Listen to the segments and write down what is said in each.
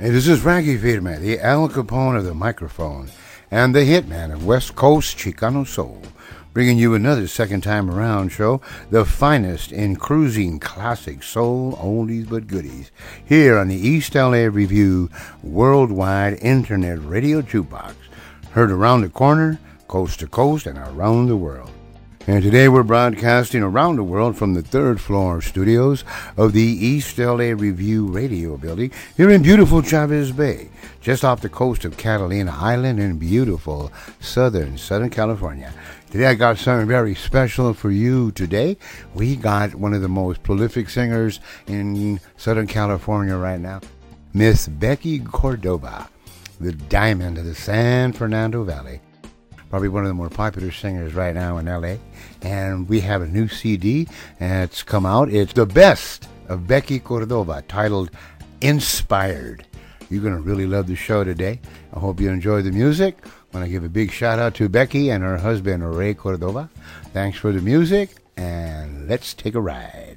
Hey, this is Frankie Firme, the Al Capone of the microphone, and the hitman of West Coast Chicano Soul, bringing you another second time around show, the finest in cruising classic soul oldies but goodies, here on the East LA Review Worldwide Internet Radio Jukebox, heard around the corner, coast to coast, and around the world. And today we're broadcasting around the world from the third floor studios of the East LA Review Radio Building here in beautiful Chavez Bay, just off the coast of Catalina Island in beautiful Southern California. Today I got something very special for you today. We got one of the most prolific singers in Southern California right now, Miss Becky Cordova, the diamond of the San Fernando Valley. Probably one of the more popular singers right now in LA. And we have a new CD, and it's come out. It's the best of Becky Cordova, titled Inspired. You're going to really love the show today. I hope you enjoy the music. I want to give a big shout out to Becky and her husband, Ray Cordova. Thanks for the music, and let's take a ride.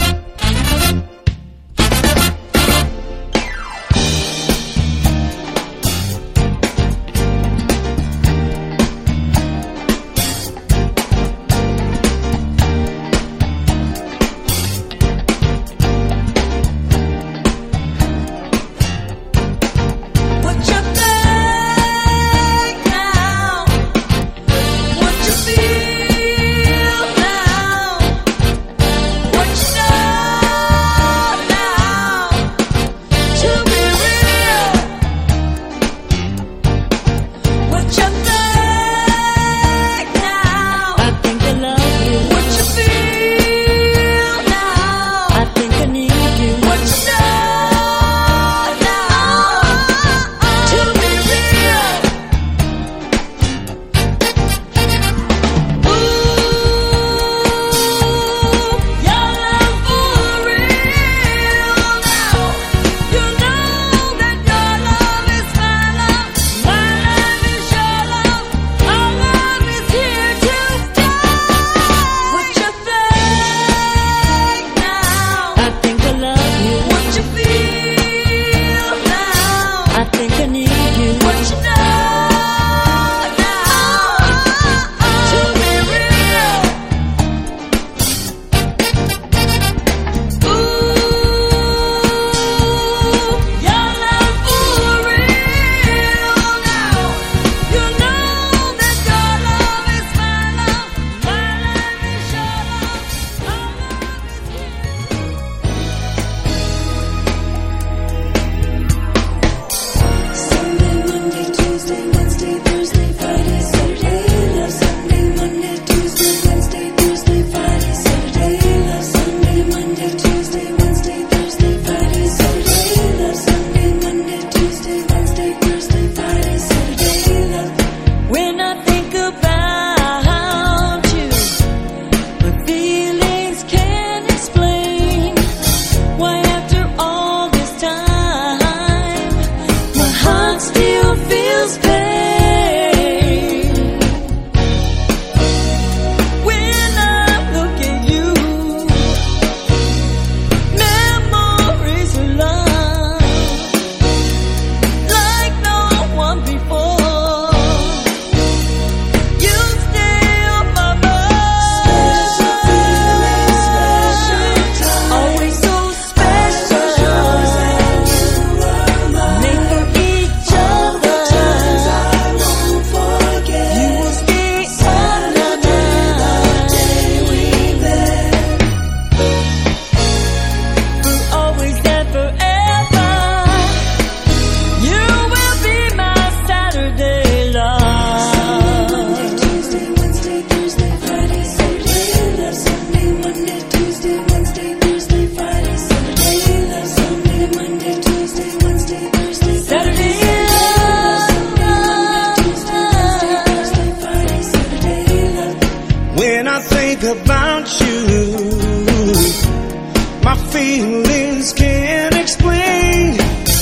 feelings can't explain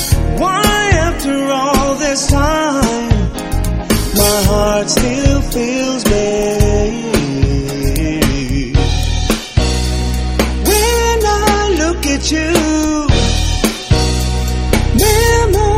why after all this time my heart still feels pain. When I look at you, memories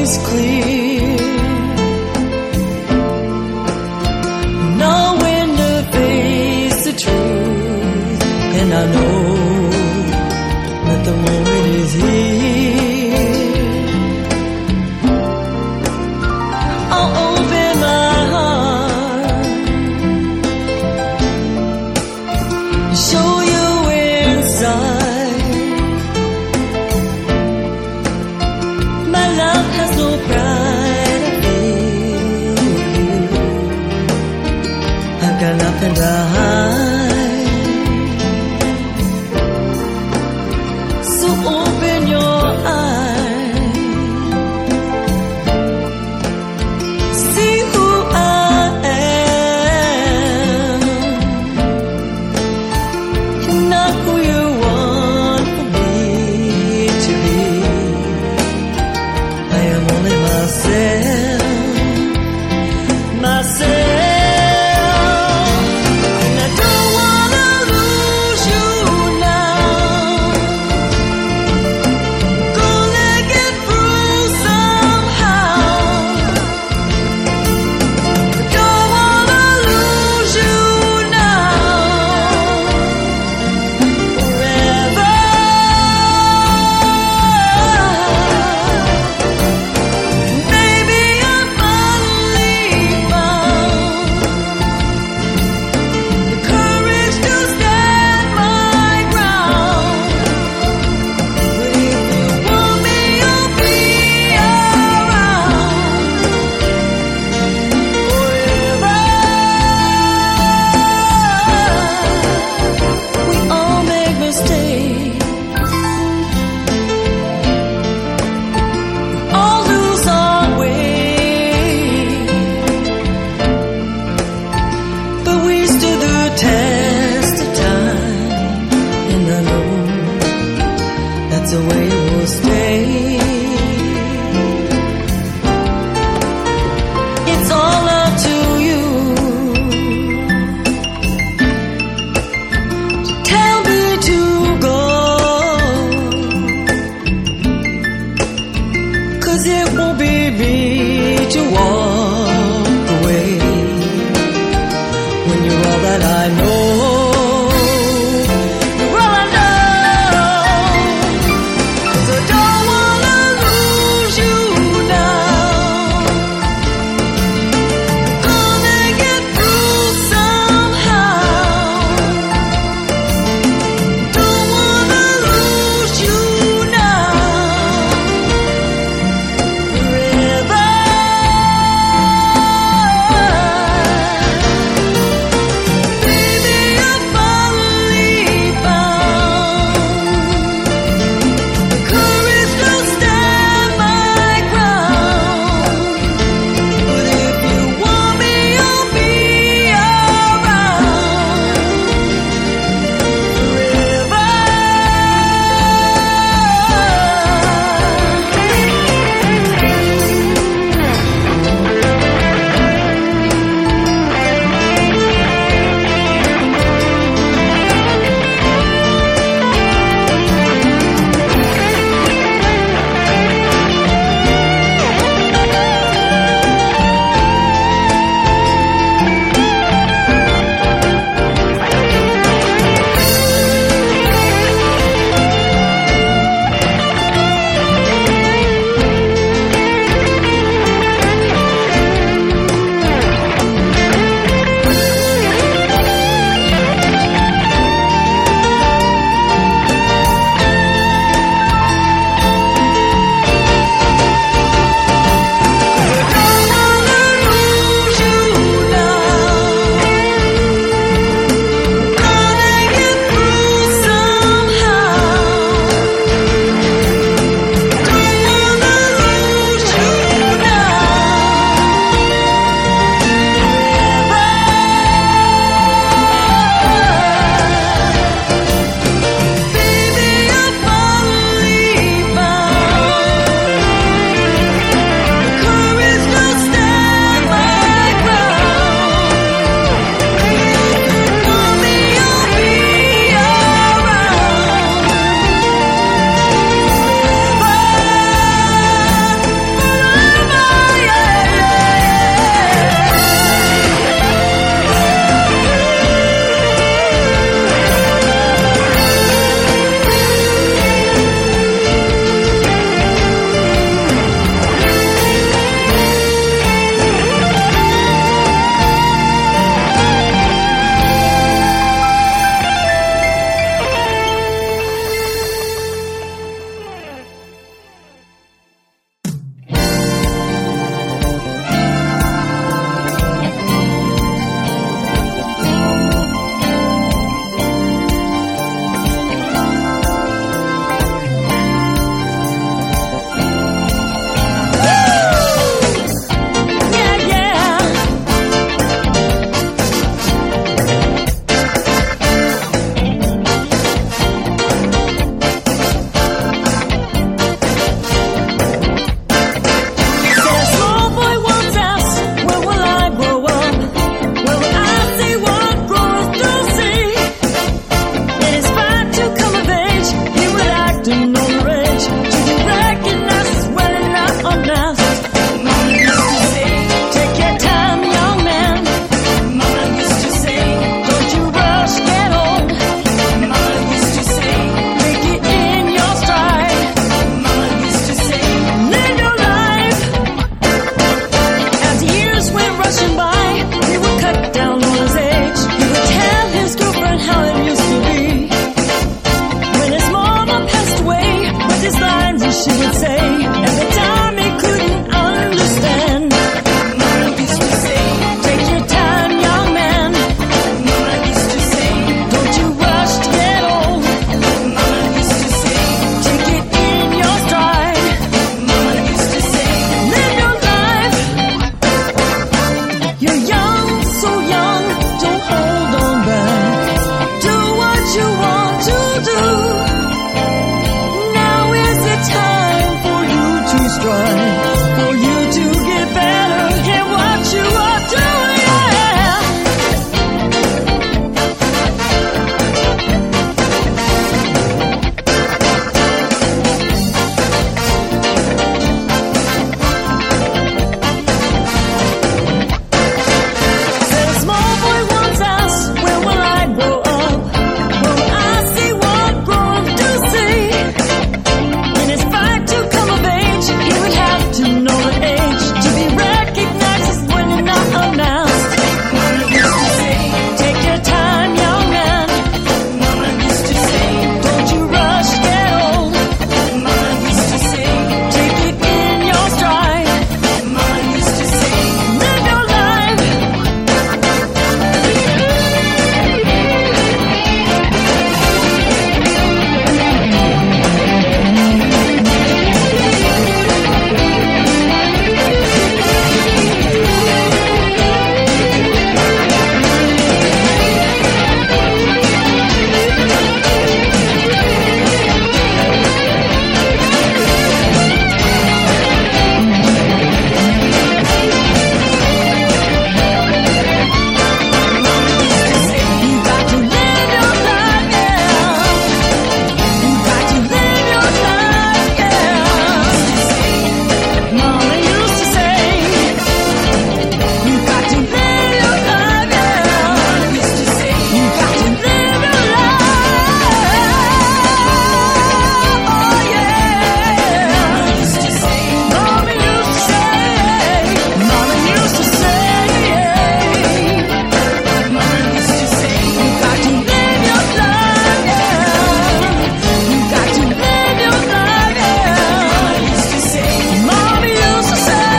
is clear. Knowing to face the truth, and I know that the moment is here. I'll open my heart, show you inside. My love has no pride, I feel you. I've got nothing to hide. So open your eyes, see who I am, not who you want for me to be. I am only myself, myself. And I don't wanna lose you now. Gonna get through somehow. Don't wanna lose you now. Forever. Maybe I finally found the courage to stand my ground. But if you want me, I'll be around forever. We all make mistakes, all lose our way, but we stood the test of time, and I know that's the way it will stay. It's all up to you. Tell me to go, 'cause it won't be me to walk away when you're all that I know. You're all I know. she would say every time he couldn't understand. Mama used to say, take your time, young man. Mama used to say, don't you rush to get old. Mama used to say, take it in your stride. Mama used to say, live your life. You're young, so young, don't hold on back. Do what you want to do. Now is the time for you to strive, for you to get better at what you are doing. Yeah. Said a small boy once asked, when will I grow up? Will I see what grown to see? In his fight to come of age, he would have to know the age to be recognized as when you're not announced. Mama used to say, take your time, young man. Mama used to say, don't you rush, get old. Mama used to say, take it in your stride. Mama used to say, live your life. You got to live your life, yeah. You got to live your life, yeah. Mama used to say, you got to live your life, yeah. Mama used to say, you got to live your life. Oh yeah. Mama used to say, Mama used to say, Mama used to say, Mama used to say, you got to live your life, yeah. You got to live your life, yeah. Mama used to say, Mama used to say,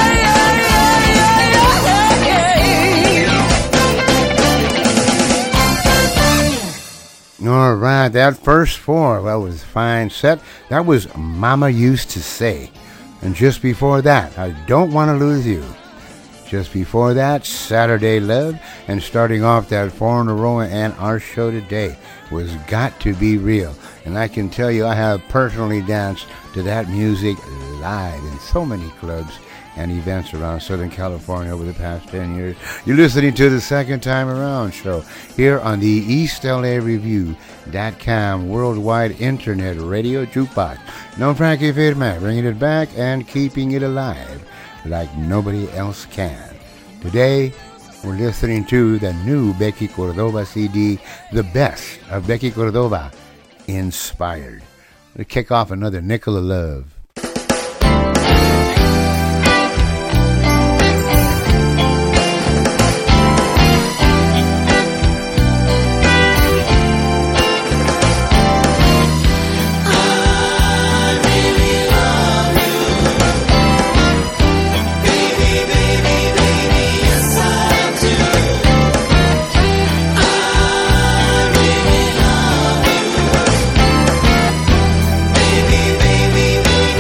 All right, that first four, that was a fine set. That was Mama Used to Say. And just before that, I Don't Want to Lose You. Just before that, Saturday Love. And starting off that 4 in a row and our show today was Got to Be Real. And I can tell you, I have personally danced to that music live in so many clubs and events around Southern California over the past 10 years. You're listening to the Second Time Around show here on the EastLAReview.com worldwide internet radio jukebox. No Frankie Firma, bringing it back and keeping it alive like nobody else can. Today, we're listening to the new Becky Cordova CD, The Best of Becky Cordova, Inspired. To kick off another Nickel of Love. baby, baby.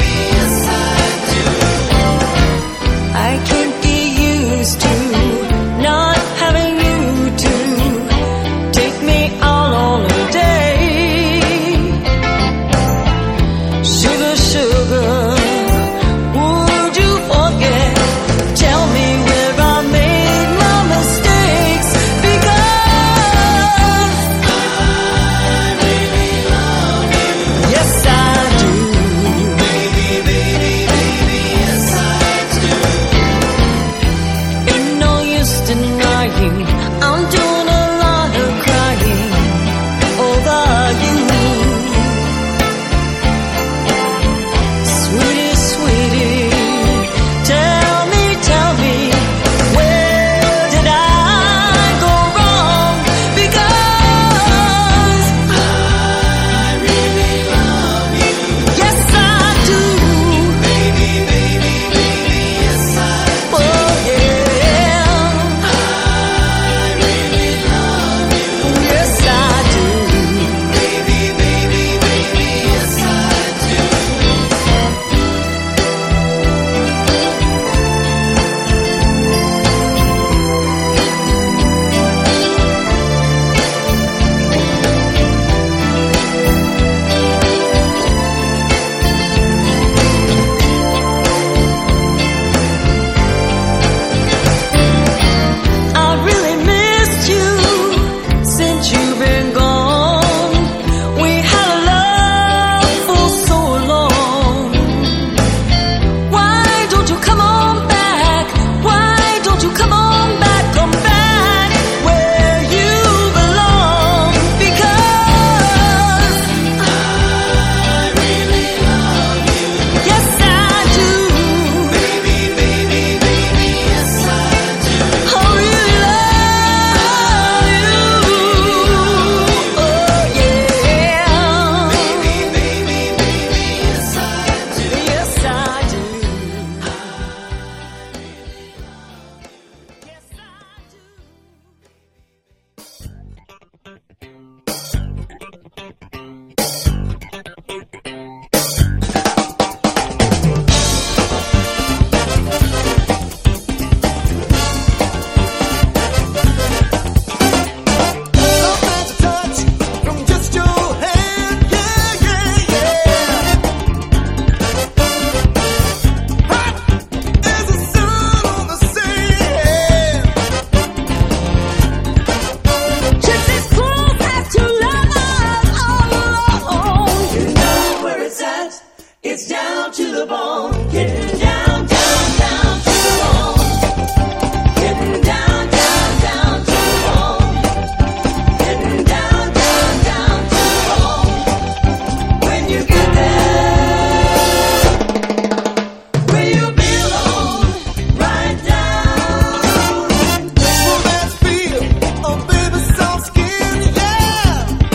It's down to the bone. Getting down, down, down to the bone. Getting down, down, down to the bone. Getting down, down, down to the bone. When you get there, where you belong, right down. Well, that feel of baby soft skin, yeah.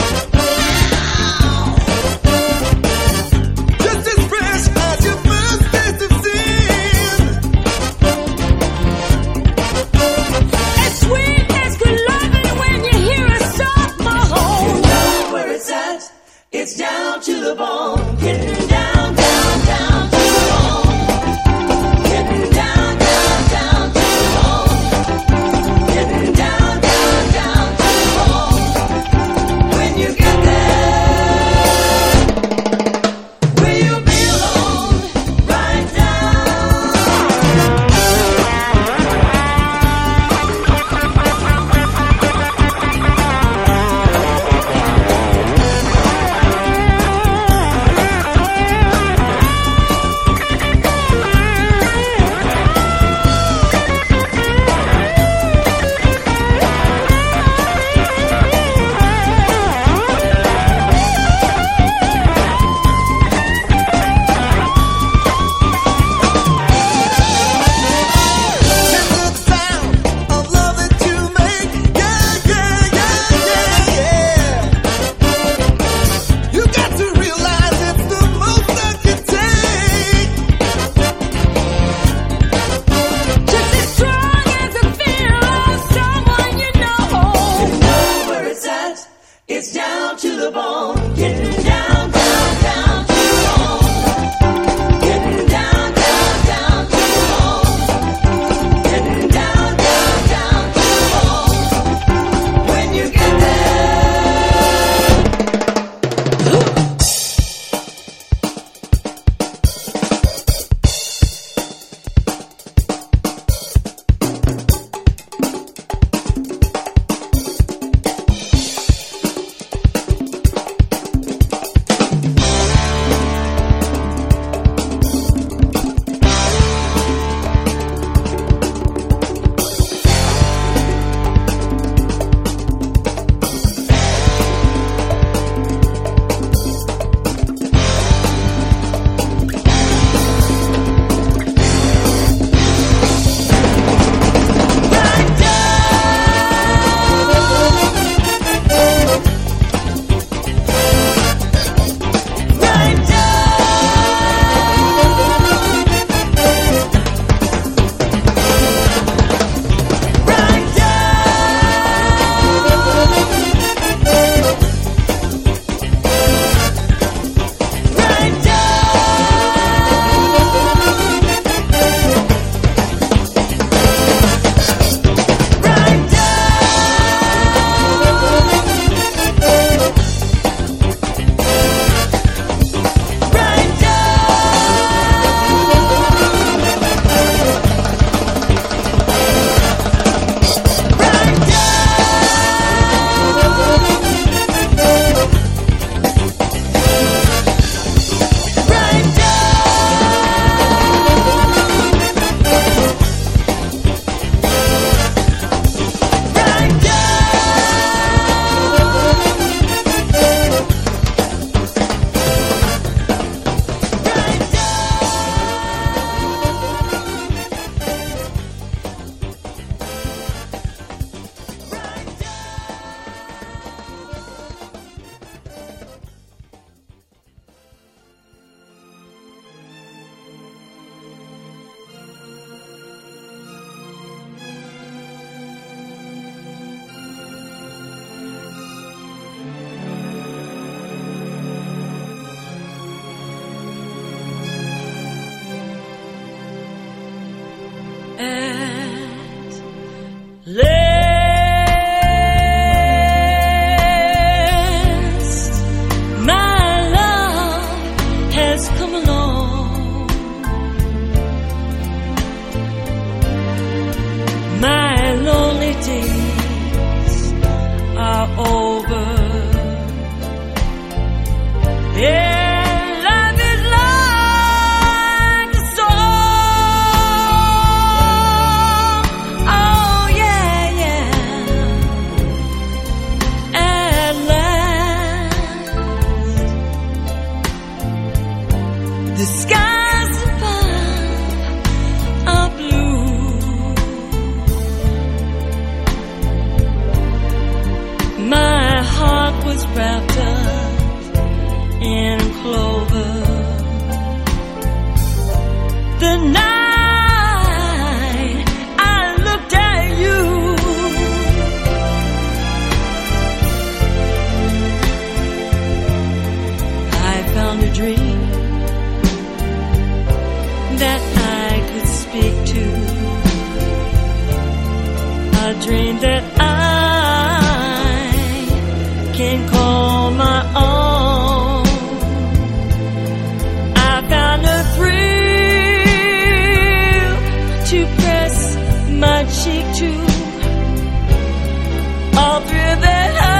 Just as fresh as your first taste of sin. As sweet as good loving when you hear a soft moan. You know where it's at. It's down to the bone. Getting down, down, down to the bone. Getting down, down, down to the bone. Getting down, down, down to the bone. When you get there, where you belong, right down. The skies above are blue. My heart was wrapped up in clover. The night I looked at you, I found a dream that I could speak to, a dream that I can call my own. I found a thrill to press my cheek to, all through the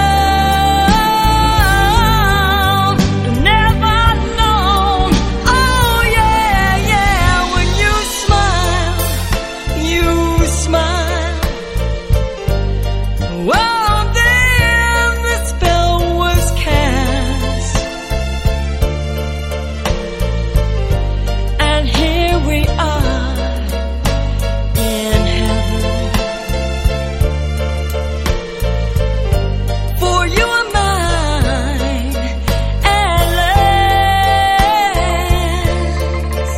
house. Never known, oh yeah, yeah, when you smile, you smile. Well, then the spell was cast, and here we are in heaven. For you are mine at last.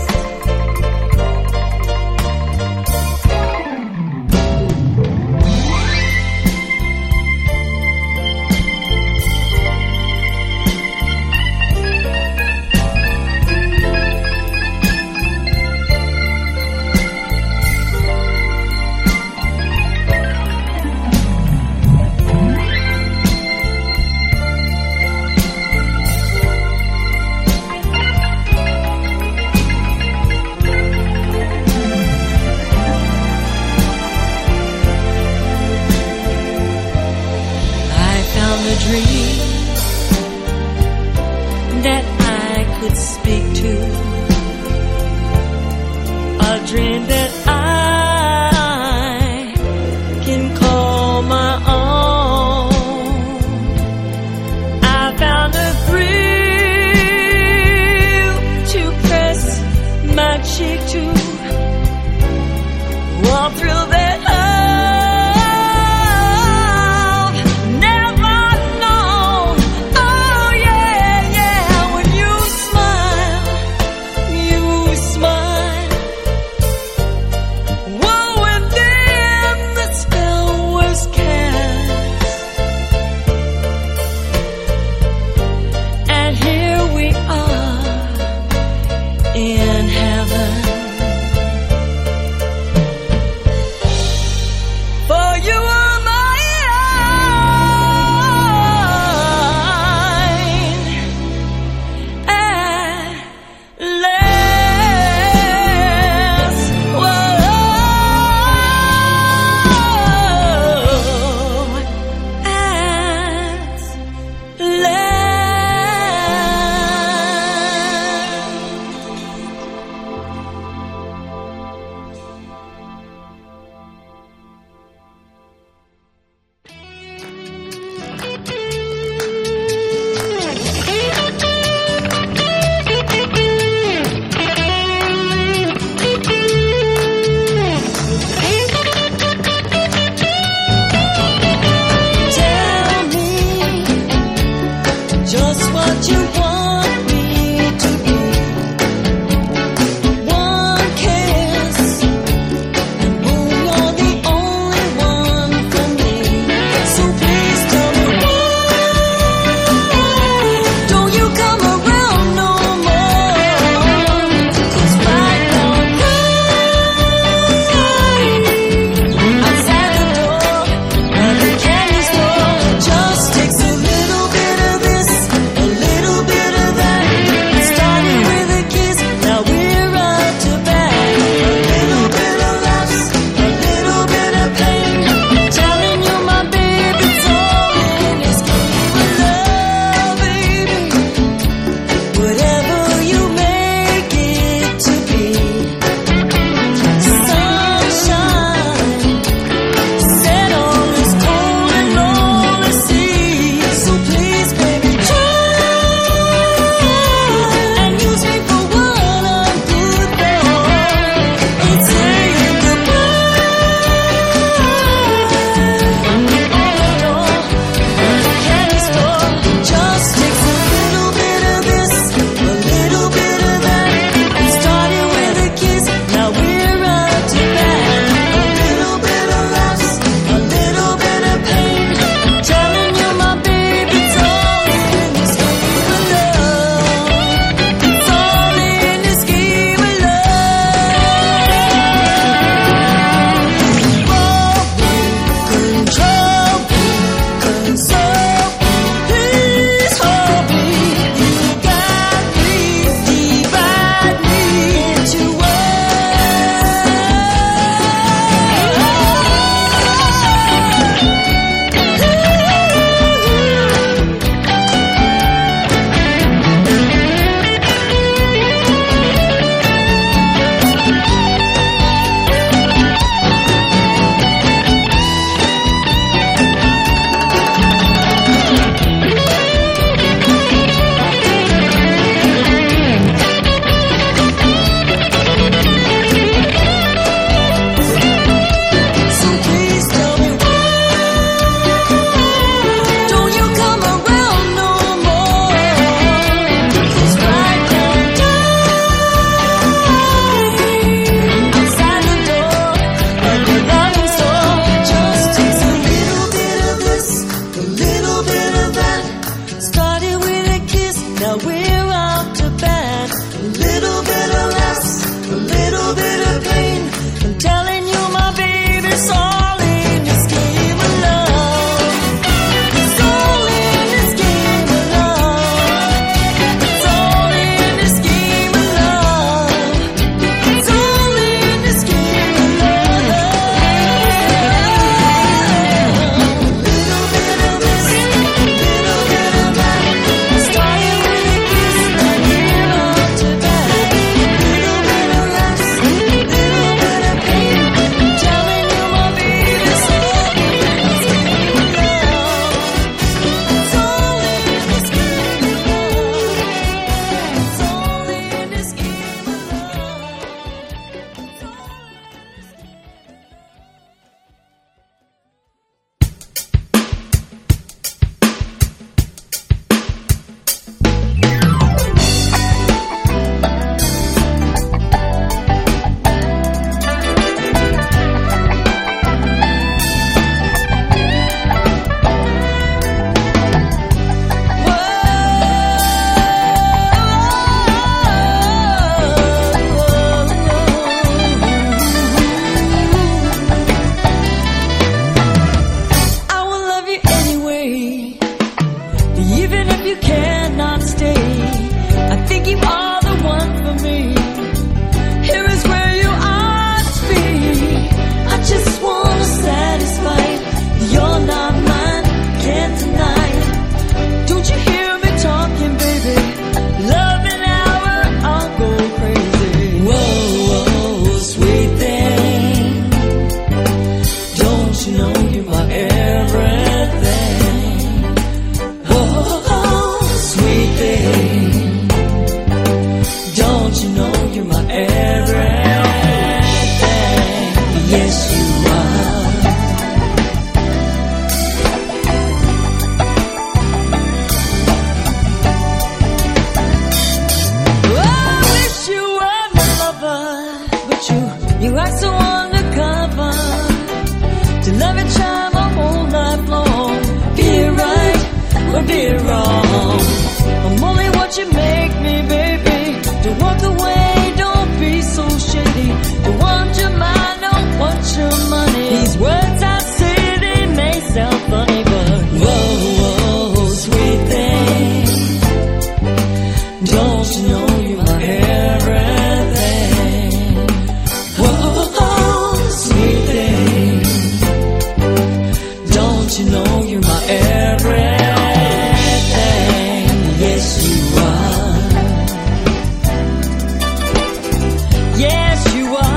I found a dream that I could speak to, a dream that I can call my own. I found a thrill to press my cheek to, walk through that hall. Never known, oh yeah, yeah, when you smile, you smile. it wrong. I'm only what you make me, baby. Don't walk away, don't be so shady. Don't want your mind, don't want your money. These words I say, they may sound funny, but whoa, whoa, sweet thing, don't you know you're my everything? Whoa, sweet thing, don't you know you're my everything? Yes, you are. Yes, you are.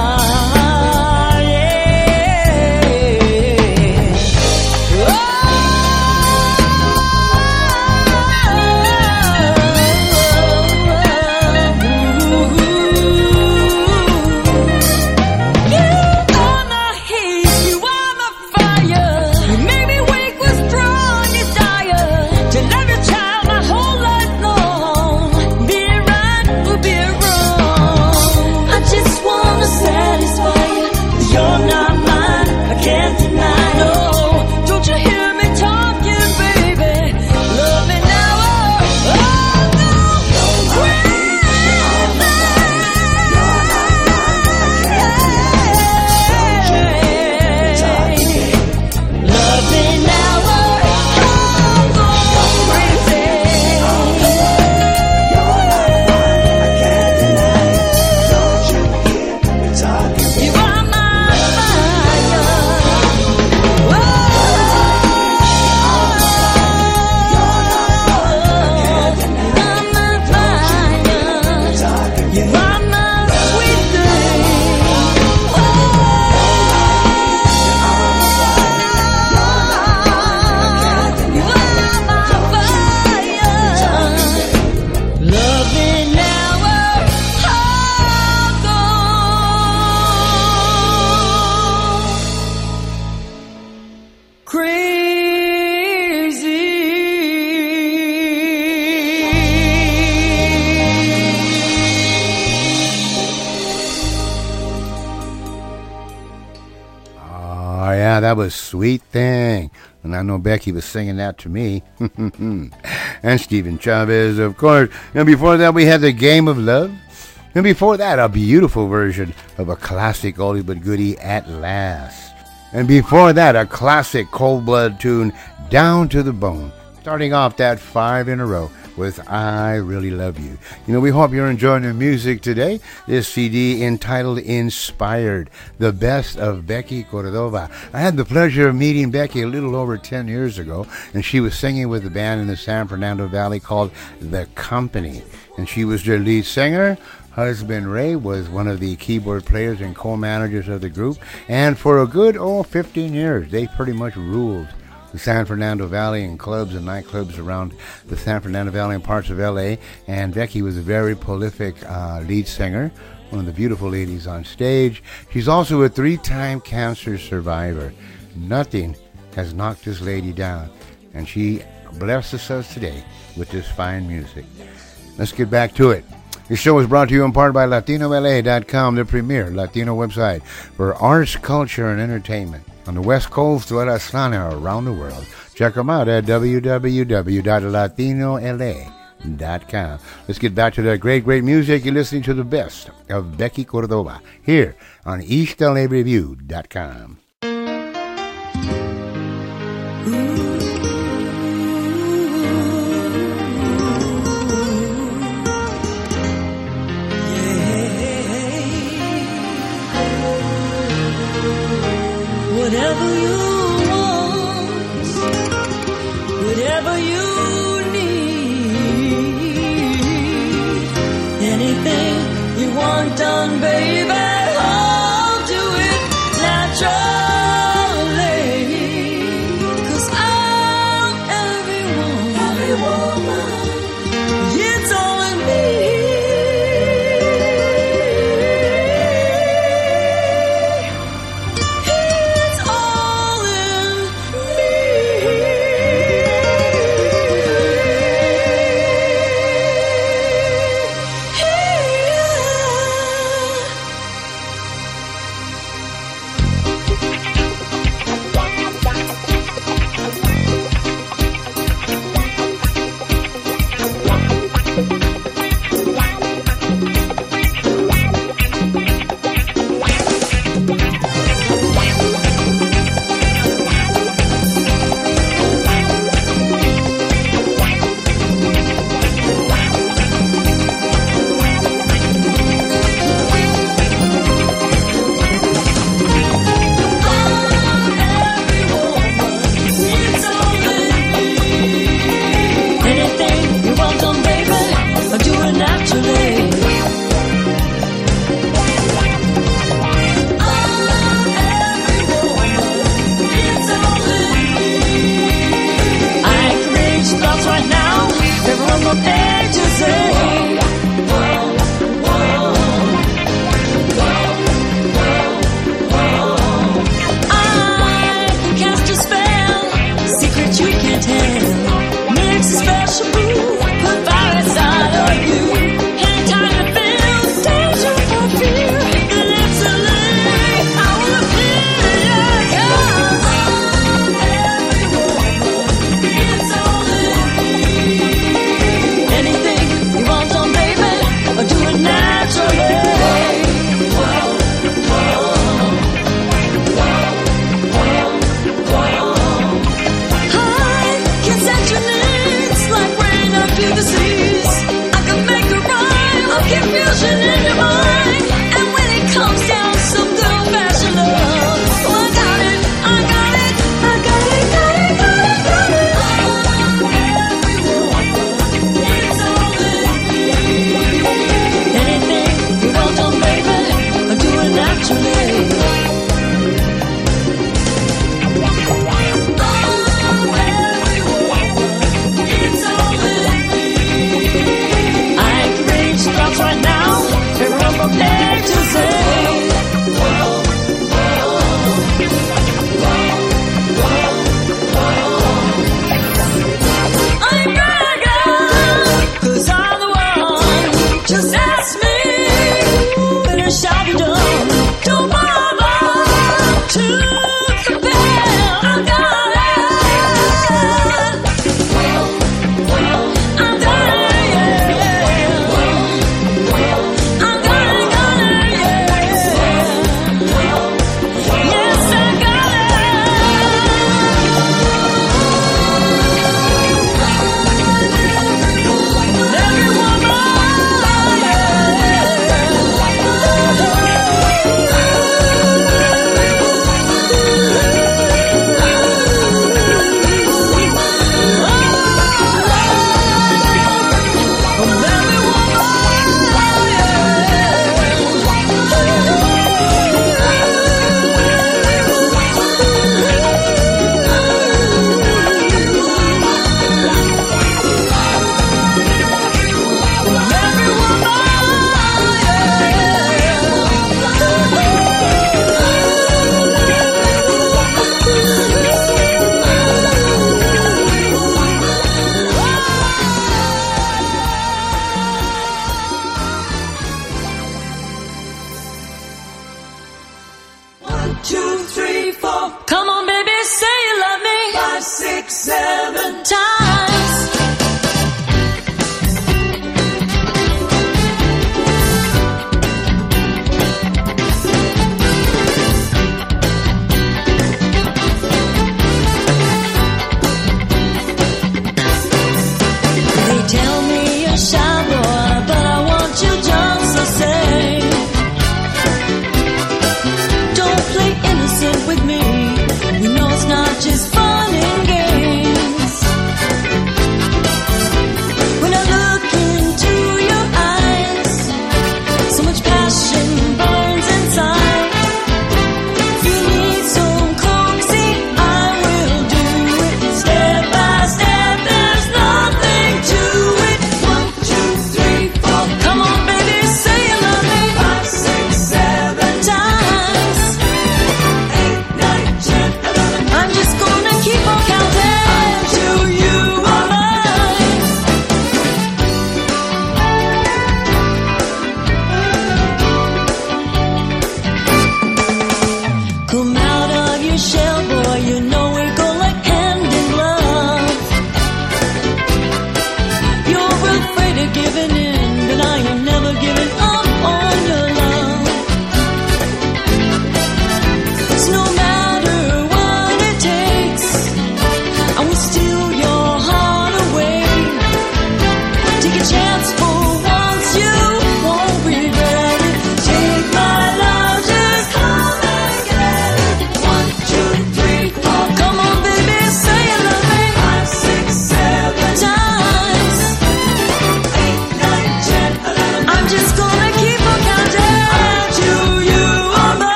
That was Sweet Thing. And I know Becky was singing that to me. And Stephen Chavez, of course. And before that, we had The Game of Love. And before that, a beautiful version of a classic oldie but goodie, At Last. And before that, a classic Cold Blood tune, Down to the Bone. Starting off that 5 in a row with I Really Love You. You know, we hope you're enjoying the music today. This CD entitled Inspired, the best of Becky Cordova. I had the pleasure of meeting Becky a little over 10 years ago, and she was singing with a band in the San Fernando Valley called The Company. And she was their lead singer. Husband Ray was one of the keyboard players and co-managers of the group. And for a good, 15 years, they pretty much ruled the San Fernando Valley and clubs and nightclubs around the San Fernando Valley and parts of L.A. And Becky was a very prolific lead singer, one of the beautiful ladies on stage. She's also a 3-time cancer survivor. Nothing has knocked this lady down, and she blesses us today with this fine music. Let's get back to it. This show is brought to you in part by LatinoLA.com, the premier Latino website for arts, culture, and entertainment on the West Coast to Atlanta around the world. Check them out at www.latinolaA.com. Let's get back to that great music. You're listening to the best of Becky Cordova here on EastLAReview.com. Whatever you want, whatever you need, anything you want done, baby, I'll do it naturally. 'Cause I'm every woman, it's all in me. passion in your mind. And when it comes down to some good old-fashioned love, oh, I got it, I got it, I got it, got it, got it, got it. It's all in me. Anything you want to, baby, do it naturally. It's all in me. I ain't ready to stop right now. Every one from A to Z. I'm bragging, 'cause I'm the one. Just ask me, and it shall be done. Don't bother to compare. I got it. I got it, yeah. I got it, yeah. Yes, I got it. Every woman, One, two, three, four. Come on, baby, say you love me. 5, 6, 7 times. They tell me you're shy, boy, but I want you just the same. Don't play innocent with me. You know it's not just fun and games.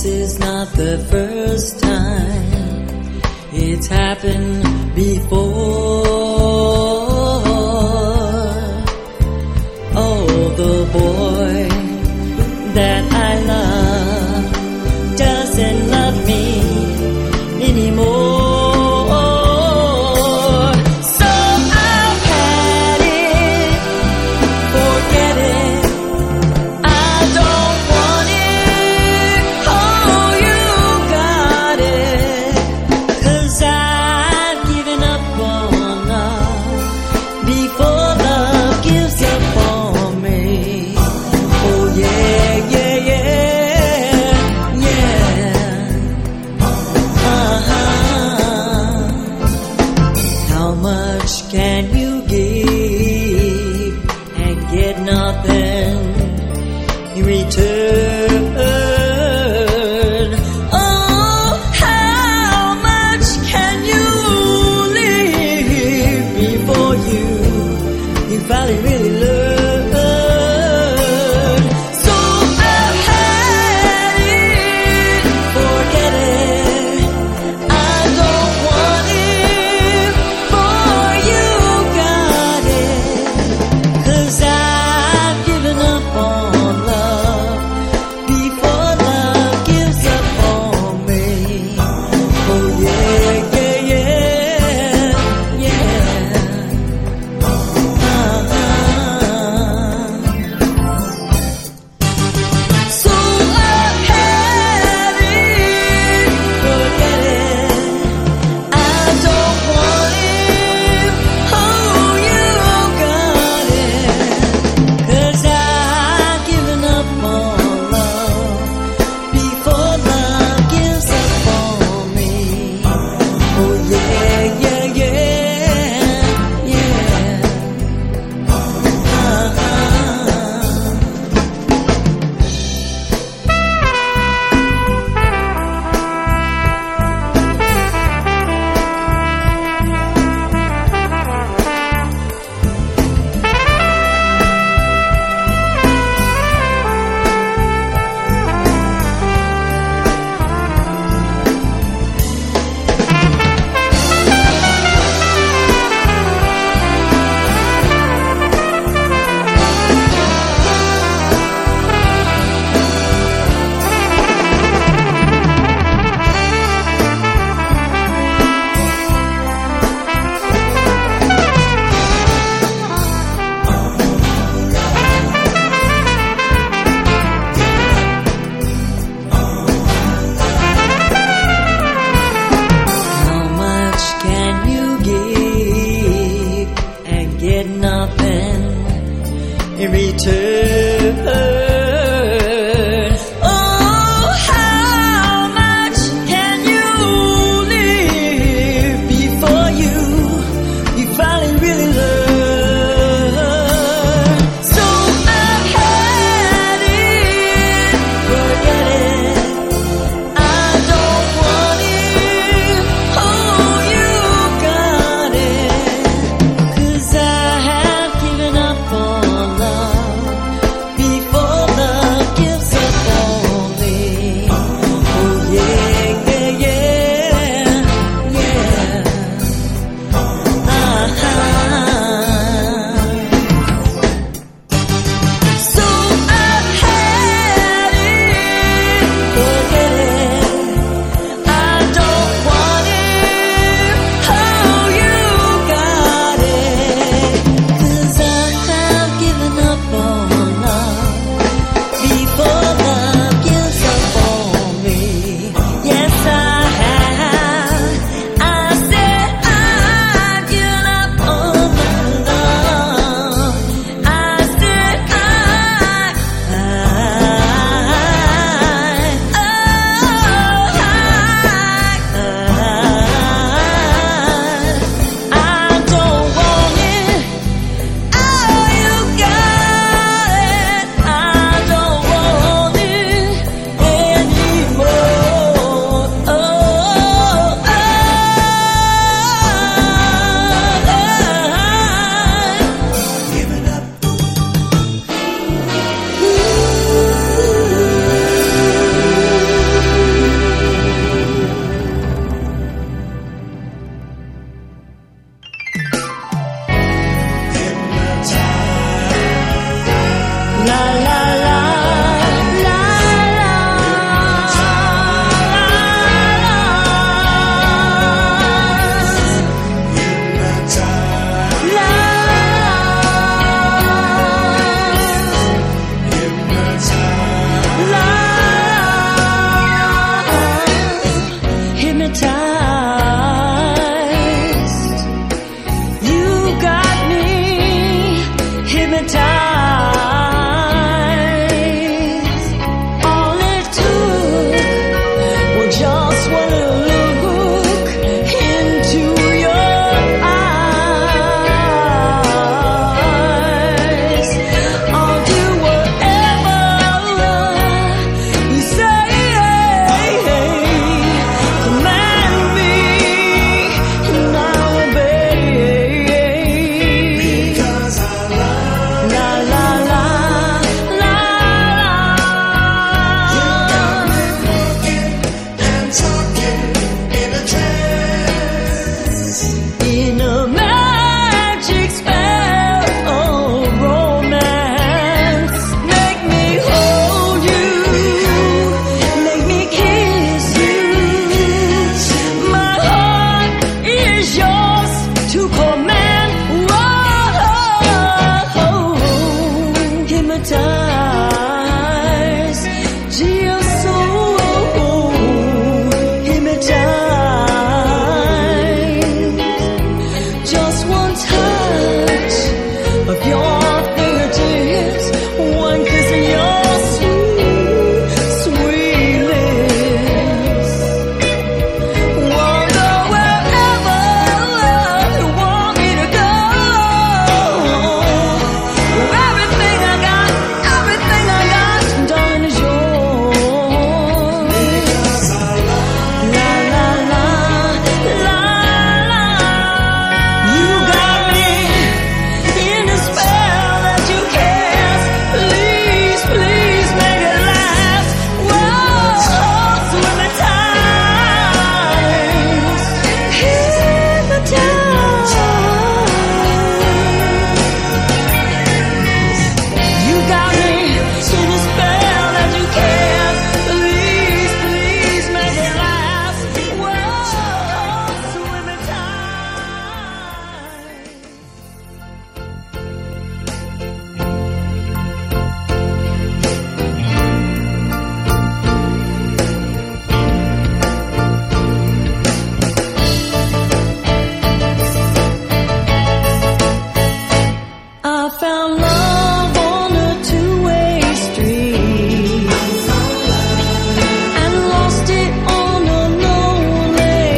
is not the first time it's happened before. Oh, the boy that I love doesn't love me anymore. So I'll pat it, forget it. I don't want it. Oh, you got it. 'Cause I've given up on just wanna look into your eyes. I'll do whatever you say. Command me and I'll obey. Because I love la la la la in a magic spell of romance. Make me hold you, make me kiss you. My heart is yours to command. Whoa, hypnotize to your soul, hypnotize. Just one touch of your fingertips, one kiss of your sweet, sweet lips. We'll go wherever you want me to go. Everything I got, darling, is yours. La la la la la. You got me in a spell that you cast. Please, please make it last. Whoa, hypnotize, hypnotize. You got me in a spell that you cast. Please, please make it last. Whoa, hypnotize. I found love on a two-way street and lost it on a lonely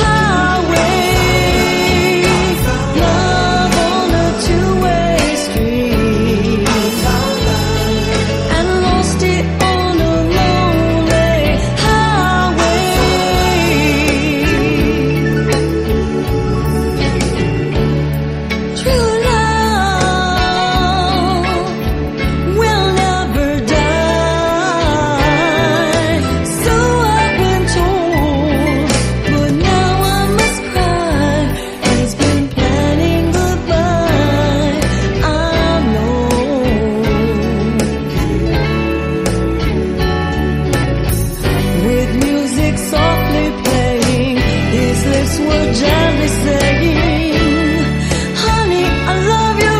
highway. Love on a two-way street and lost it on a lonely highway. True love will never die, so I've been told, but now I must cry. He's been planning goodbye, I know. With music softly playing, his lips were gently saying, honey, I love you.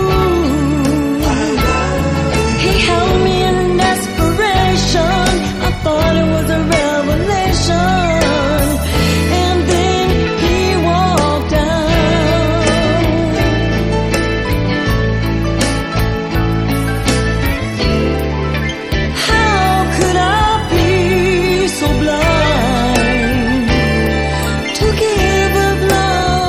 He held me in desperation. I thought it was a revelation. And then he walked out. How could I be so blind to give up love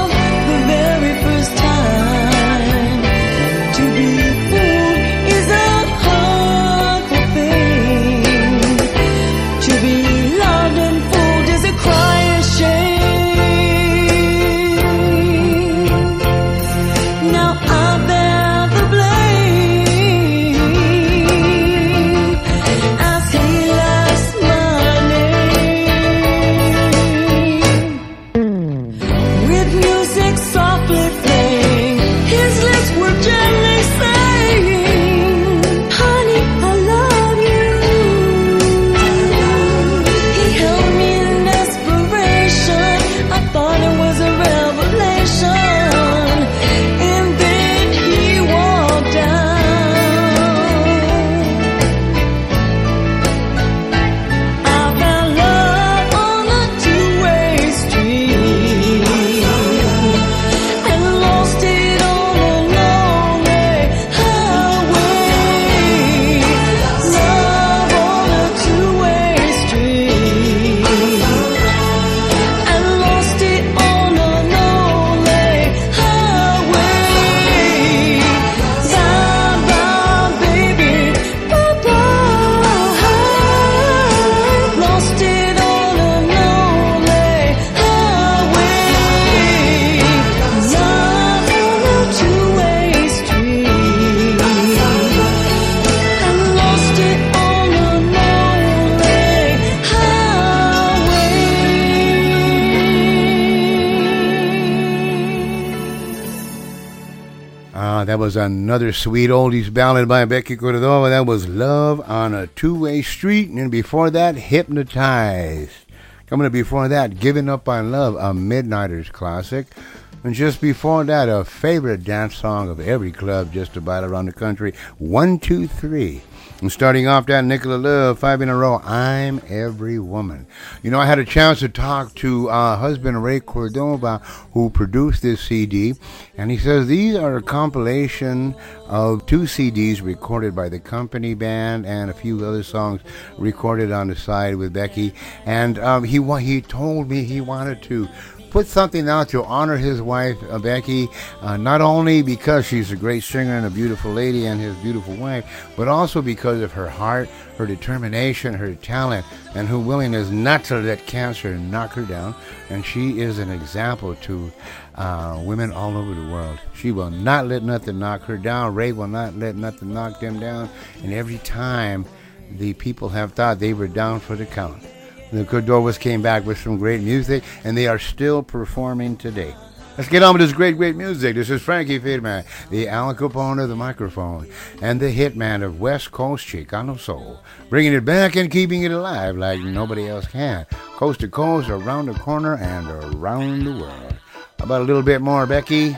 That was another sweet oldies ballad by Becky Cordova. That was Love on a Two-Way Street. And before that, Hypnotized. Coming up before that, Giving Up on Love, a Midnighters classic. And just before that, a favorite dance song of every club just about around the country, 1, 2, 3. And starting off that, Nicola Love, 5 in a row, I'm Every Woman. You know, I had a chance to talk to husband Ray Cordova, who produced this CD, and he says these are a compilation of 2 CDs recorded by the company band and a few other songs recorded on the side with Becky. And he told me he wanted to put something out to honor his wife, Becky, not only because she's a great singer and a beautiful lady and his beautiful wife, but also because of her heart, her determination, her talent, and her willingness not to let cancer knock her down. And she is an example to women all over the world. She will not let nothing knock her down. Ray will not let nothing knock them down. And every time the people have thought they were down for the count, the Cordovas came back with some great music, and they are still performing today. Let's get on with this great, great music. This is Frankie Fitman, the Al Capone of the microphone, and the hitman of West Coast Chicano Soul, bringing it back and keeping it alive like nobody else can. Coast to coast, around the corner, and around the world. How about a little bit more, Becky?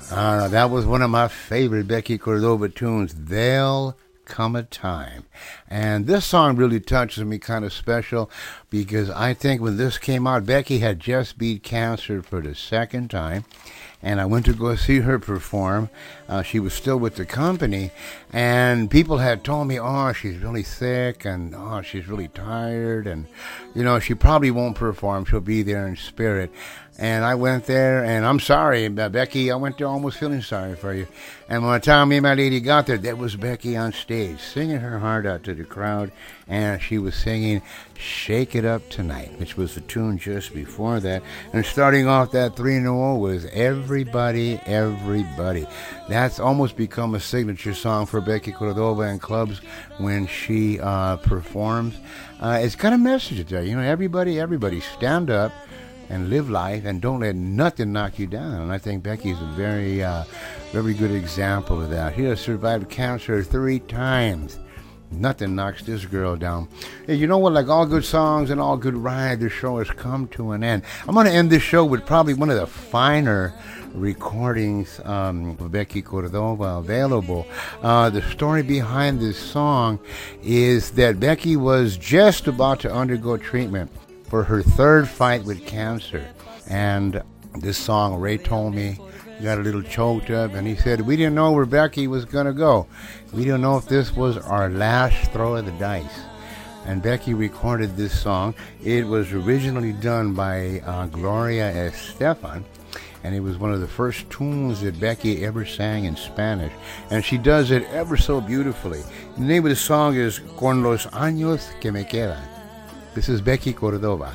That was one of my favorite Becky Cordova tunes, There'll Come a Time. And this song really touches me kind of special because I think when this came out, Becky had just beat cancer for the second time. And I went to go see her perform. She was still with the company, and people had told me, oh, she's really sick, and oh, she's really tired, and, you know, she probably won't perform. She'll be there in spirit. And I went there, and I'm sorry, Becky, I went there almost feeling sorry for you. And by the time me and my lady got there, there was Becky on stage, singing her heart out to the crowd, and she was singing Shake It Up Tonight, which was the tune just before that. And starting off that 3 in a row was Everybody, Everybody. That's almost become a signature song for Becky Cordova in clubs when she performs. It's got a message there, you know, everybody stand up and live life, and don't let nothing knock you down. And I think Becky's a very good example of that. She has survived cancer 3 times. Nothing knocks this girl down. Hey, you know what? Like all good songs and all good ride, the show has come to an end. I'm going to end this show with probably one of the finer recordings of Becky Cordova available. The story behind this song is that Becky was just about to undergo treatment for her 3rd fight with cancer. And this song, Ray told me, got a little choked up, and he said, we didn't know where Becky was going to go. We didn't know if this was our last throw of the dice. And Becky recorded this song. It was originally done by Gloria Estefan, and it was one of the first tunes that Becky ever sang in Spanish. And she does it ever so beautifully. The name of the song is Con los años que me quedan. This is Becky Cordova.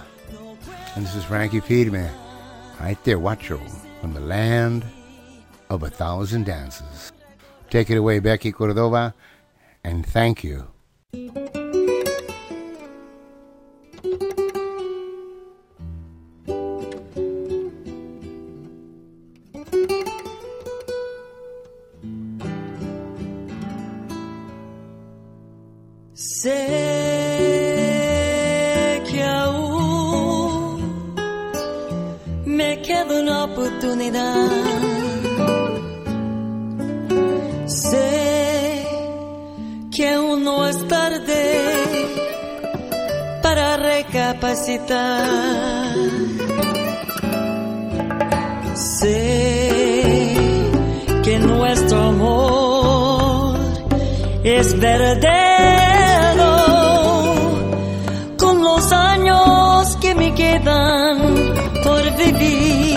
And this is Frankie Firme. Right there, Huacho, from the land of 1,000 dances. Take it away, Becky Cordova, and thank you. Sé que aún me queda una oportunidad. Sé que aún no es tarde para recapacitar. Sé que nuestro amor es verdadero. Con los años que me quedan por vivir,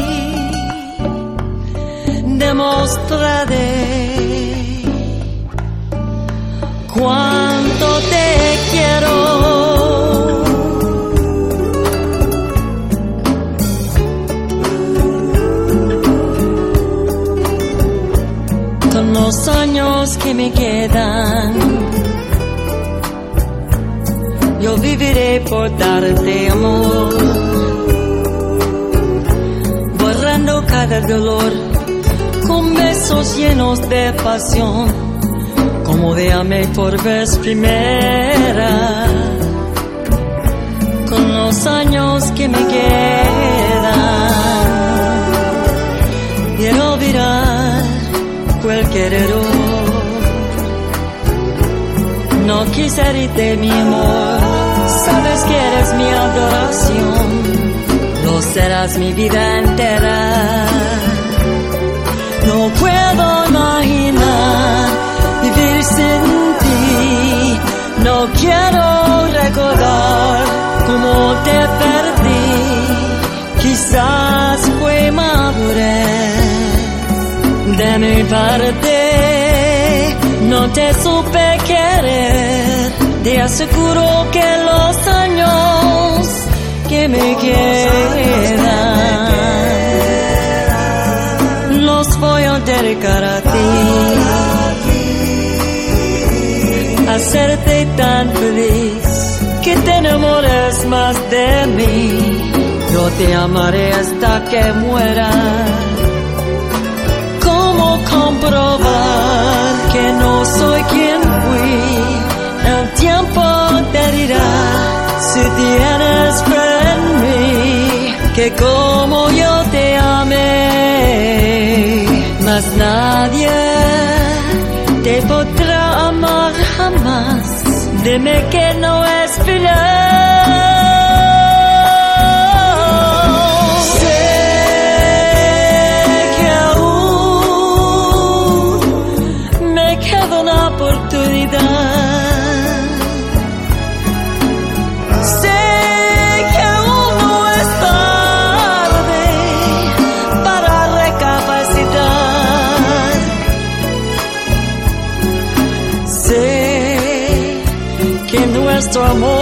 demostraré cuánto te quiero. Con los años que me quedan, yo viviré por darte amor, borrando cada dolor con besos llenos de pasión, como de amé por vez primera. Con los años que me quedan, quiero olvidar cualquier error. No quise herirte, mi amor, sabes que eres mi adoración, lo serás mi vida entera. No puedo imaginar vivir sin ti, no quiero recordar cómo te perdí. Quizás fue madurez de mi parte, no te supe querer. Te aseguro que los años que me quedan los voy a dedicar a ti, hacerte tan feliz que te enamores más de mí. Yo te amaré hasta que muera. ¿Cómo comprobar que no soy quien fui? El tiempo te dirá si tienes fe en mí, que como yo te amé, mas nadie te podrá amar jamás. Dime que no es final. Sé que aún me queda una oportunidad. Sé que aún no es tarde para recapacitar. Sé que nuestro amor